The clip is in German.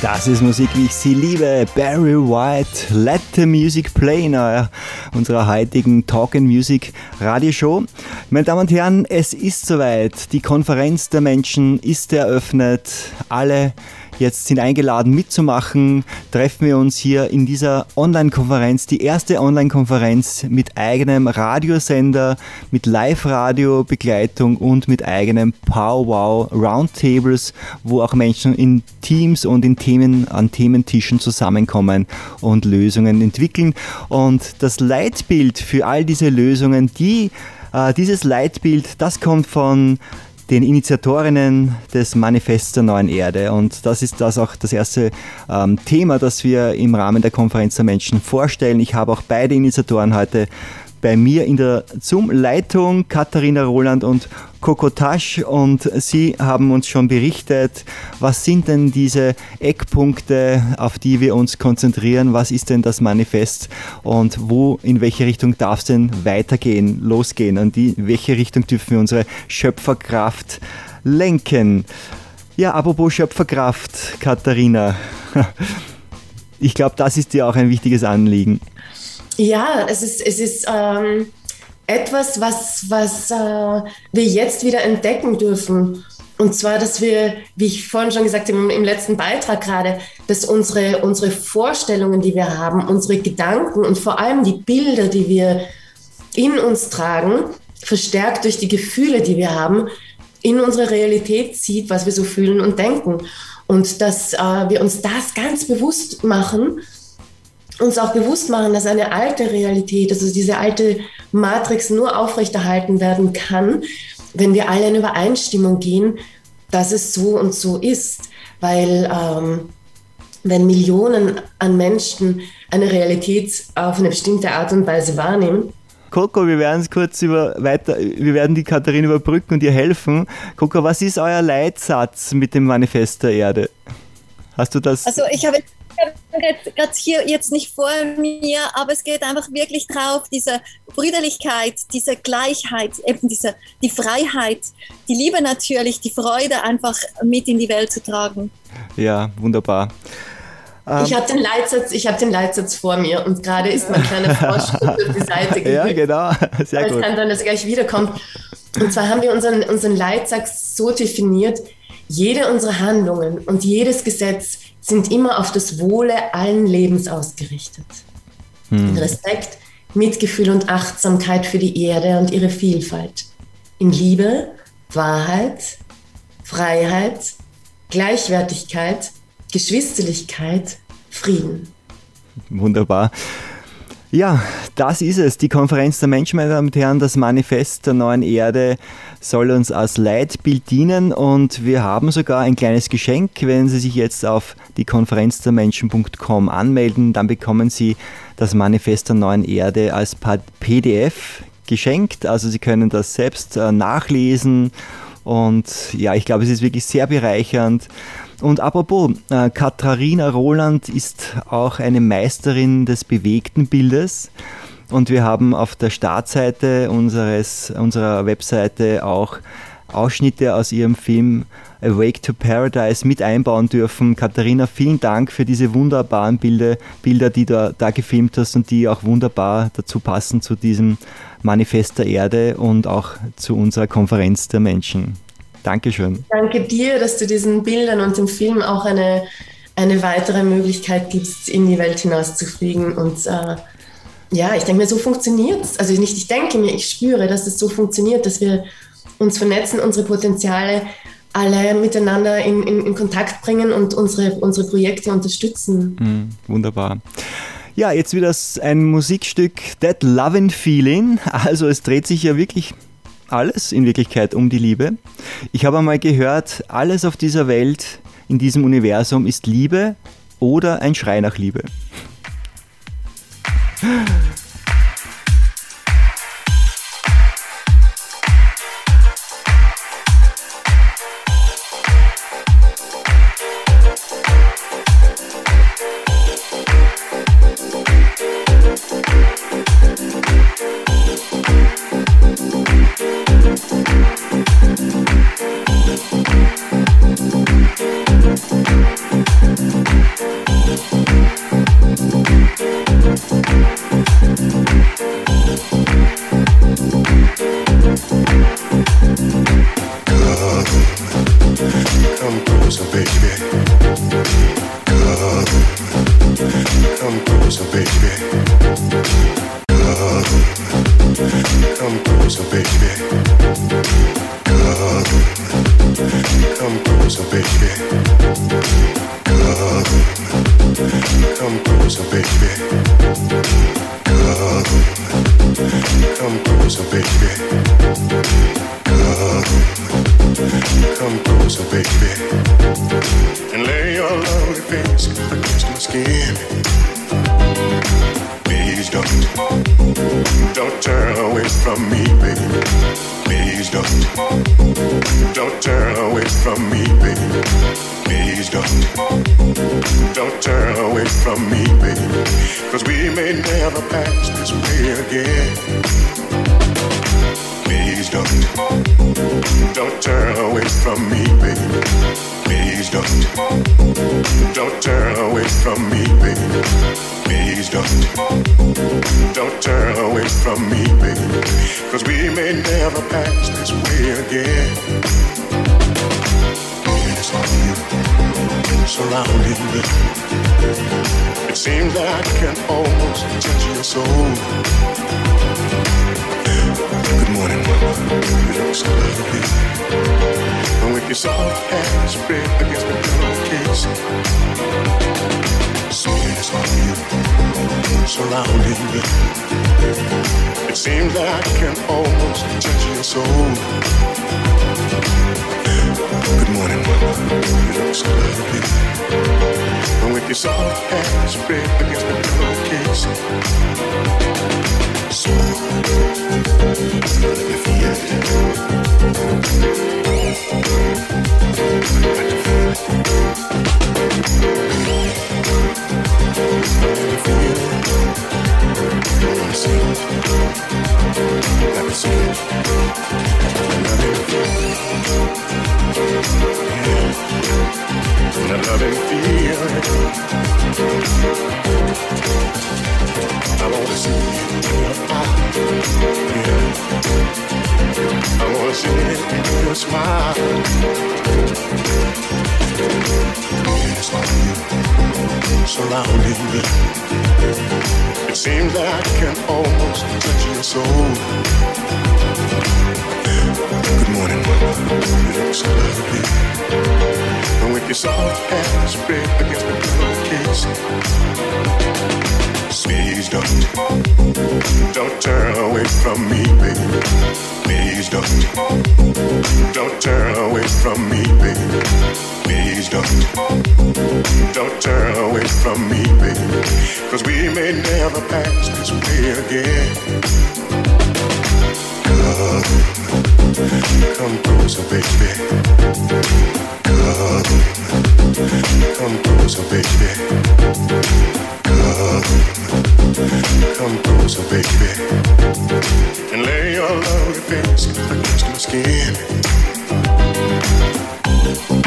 Das ist Musik, wie ich sie liebe. Barry White, Let the Music Play in unserer heutigen Talk and Music Radioshow. Meine Damen und Herren, es ist soweit. Die Konferenz der Menschen ist eröffnet. Alle jetzt sind eingeladen mitzumachen. Treffen wir uns hier in dieser Online-Konferenz, die erste Online-Konferenz mit eigenem Radiosender, mit Live-Radio-Begleitung und mit eigenem Powwow-Roundtables, wo auch Menschen in Teams und an Thementischen zusammenkommen und Lösungen entwickeln. Und das Leitbild für all diese Lösungen, dieses Leitbild, das kommt von den Initiatorinnen des Manifests der neuen Erde. Und das ist auch das erste Thema, das wir im Rahmen der Konferenz der Menschen vorstellen. Ich habe auch beide Initiatoren heute bei mir in der Zoom-Leitung, Katharina Roland und Coco Tasch, und sie haben uns schon berichtet, was sind denn diese Eckpunkte, auf die wir uns konzentrieren, was ist denn das Manifest und in welche Richtung darf es denn losgehen und in welche Richtung dürfen wir unsere Schöpferkraft lenken. Ja, apropos Schöpferkraft, Katharina, ich glaube, das ist dir auch ein wichtiges Anliegen. Ja, es ist etwas, was wir jetzt wieder entdecken dürfen. Und zwar, dass wir, wie ich vorhin schon gesagt habe, im letzten Beitrag gerade, dass unsere Vorstellungen, die wir haben, unsere Gedanken und vor allem die Bilder, die wir in uns tragen, verstärkt durch die Gefühle, die wir haben, in unsere Realität zieht, was wir so fühlen und denken. Und dass wir uns das ganz bewusst machen, uns auch bewusst machen, dass eine alte Realität, also diese alte Matrix nur aufrechterhalten werden kann, wenn wir alle in Übereinstimmung gehen, dass es so und so ist. Weil wenn Millionen an Menschen eine Realität auf eine bestimmte Art und Weise wahrnehmen. Coco, wir werden es kurz wir werden die Katharina überbrücken und ihr helfen. Coco, was ist euer Leitsatz mit dem Manifest der Erde? Hast du das? Also ich habe gerade hier jetzt nicht vor mir, aber es geht einfach wirklich drauf, diese Brüderlichkeit, diese Gleichheit, eben die Freiheit, die Liebe natürlich, die Freude einfach mit in die Welt zu tragen. Ja, wunderbar. Ich habe den Leitsatz vor mir und gerade ist mein kleiner Frosch auf die Seite gerückt. Ja, genau. Sehr gut. Es kann sein, dass er gleich wiederkommt. Und zwar haben wir unseren Leitsatz so definiert: Jede unserer Handlungen und jedes Gesetz sind immer auf das Wohle allen Lebens ausgerichtet. In Respekt, Mitgefühl und Achtsamkeit für die Erde und ihre Vielfalt. In Liebe, Wahrheit, Freiheit, Gleichwertigkeit, Geschwisterlichkeit, Frieden. Wunderbar. Ja, das ist es. Die Konferenz der Menschen, meine Damen und Herren, das Manifest der neuen Erde soll uns als Leitbild dienen, und wir haben sogar ein kleines Geschenk. Wenn Sie sich jetzt auf die konferenzdermenschen.com anmelden, dann bekommen Sie das Manifest der neuen Erde als PDF geschenkt. Also Sie können das selbst nachlesen, und ja, ich glaube, es ist wirklich sehr bereichernd. Und apropos, Katharina Roland ist auch eine Meisterin des bewegten Bildes, und wir haben auf der Startseite unserer Webseite auch Ausschnitte aus ihrem Film Awake to Paradise mit einbauen dürfen. Katharina, vielen Dank für diese wunderbaren Bilder, die du da gefilmt hast und die auch wunderbar dazu passen zu diesem Manifest der Erde und auch zu unserer Konferenz der Menschen. Dankeschön. Danke dir, dass du diesen Bildern und dem Film auch eine weitere Möglichkeit gibst, in die Welt hinaus zu fliegen. Und ja, ich denke mir, so funktioniert es. Also nicht ich denke mir, ich spüre, dass es so funktioniert, dass wir uns vernetzen, unsere Potenziale alle miteinander in Kontakt bringen und unsere Projekte unterstützen. Wunderbar. Ja, jetzt wieder ein Musikstück, That Lovin' Feeling. Also es dreht sich ja wirklich alles in Wirklichkeit um die Liebe. Ich habe einmal gehört, alles auf dieser Welt, in diesem Universum ist Liebe oder ein Schrei nach Liebe. Don't turn away from me, baby, 'cause we may never pass this way again. Please don't turn away from me, baby. Please don't turn away from me, baby. Please don't turn away from me, baby, 'cause we may never pass this way again. It's like you surrounding me. It seems that I can almost touch your soul. Good morning, mama. You look so lovely. And with your soft hands spread against the pillowcase, sweetness of you surrounding me. It seems that I can almost touch your soul. Good morning, mama. You look so lovely. And with your soft hands spread against the pillowcase, so let me feel it. Let me feel it. I wanna see it. Let me see it. Let me feel it. Yeah. Let me feel it. I wanna see it in your eyes. Yeah. I wanna see it in your smile. It's like you surrounding me. It seems that I can almost touch your soul. Good morning, mama. You look so lovely. And with your soft hands spread against the pillowcase, please don't turn away from me, baby. Please don't turn away from me, baby. Please don't turn away from me, baby, 'cause we may never pass this way again. Come closer, baby. Come closer, baby. Come closer, baby, and lay your lovely face against my skin.